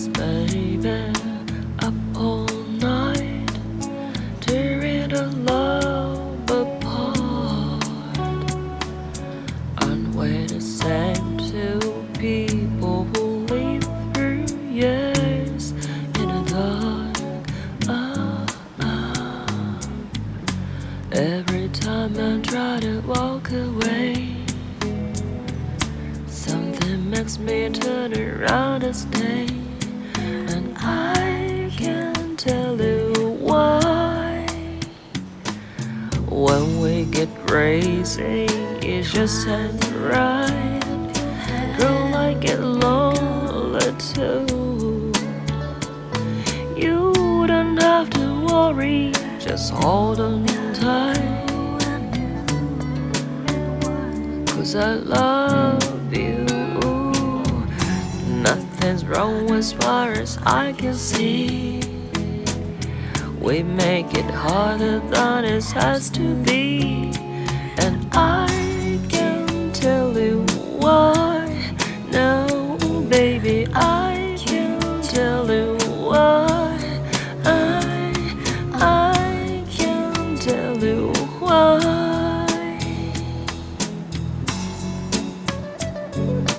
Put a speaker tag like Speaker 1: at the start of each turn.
Speaker 1: baby, up all night, tearing the love apart. Aren't we the same two people who live through years in the dark? Every time I try to walk away, something makes me turn around and stay. And I can't tell you why. When we get crazy, it just ain't right. Girl, I get lonely too. You don't have to worry, just hold on tight, 'cause I love you. Nothing's wrong as far as I can see. We make it harder than it has to be, and I